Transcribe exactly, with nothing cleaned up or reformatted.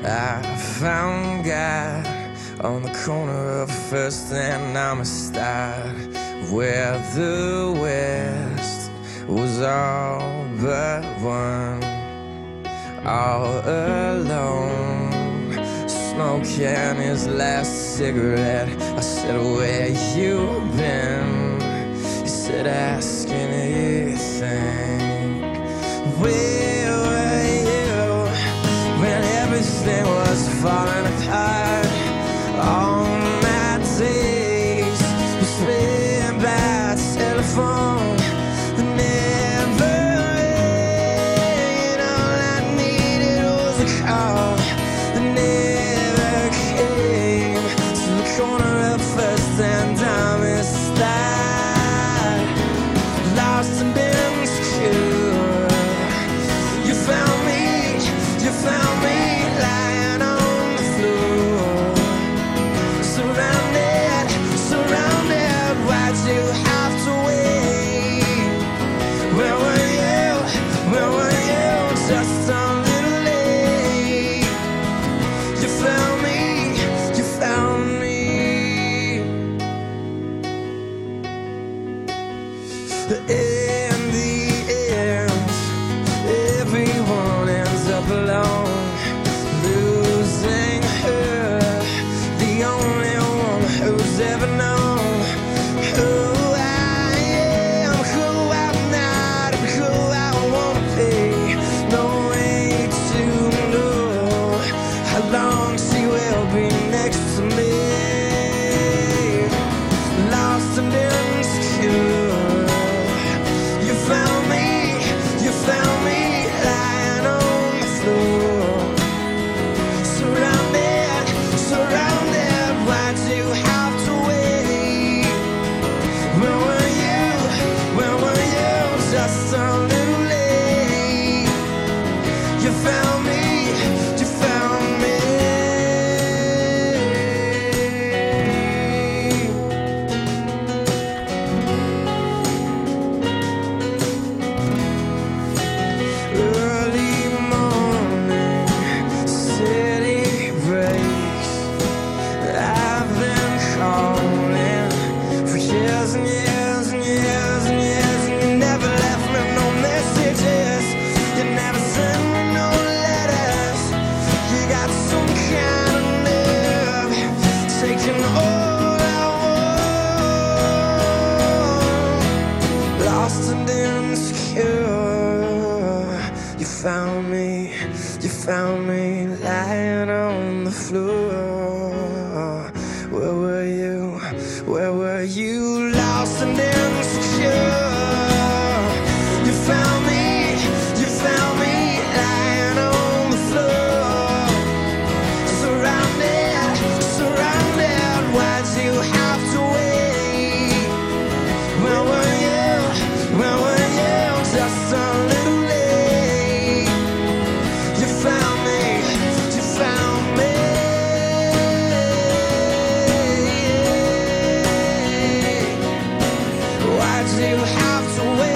I found God on the corner of First and Amistad, where the West was all but one, all alone, smoking his last cigarette. I said, where you been? He said, ask anything. Where were you when everything was falling apart? All my days were spent by telephone, never rain. All I needed was a call that never came to the corner of First and Amistad, lost and insecure. You found me, you found me lying on the floor, surrounded, surrounded. Why'd you have to wait? Where were you, where were you? Just a little late. You found me, you found me. In the end, everyone ends up alone, losing her, the only one who's ever known who I am, who I'm not, and who I wanna be. No way to know how long she will be next to me, lost and insecure. You found me, you found me lying on the floor, surrounded, surrounded. Why'd you have to wait? Where were you, where were you? Just a little late. You found me, you found me. Early morning, city breaks. I've been calling for years and years and years and years, and you never left me no messages. You never sent me no letters. You got some kind of nerve, taking all I want, lost and insecure. You found me, you found me lying on the floor. Where were you, where were you? Lost and insecure. You found me, you found me lying on the floor, surrounded, surrounded. Why'd you have to wait? Where were you, where were you? Just a little late. You found me, you found me. Why'd you have to wait?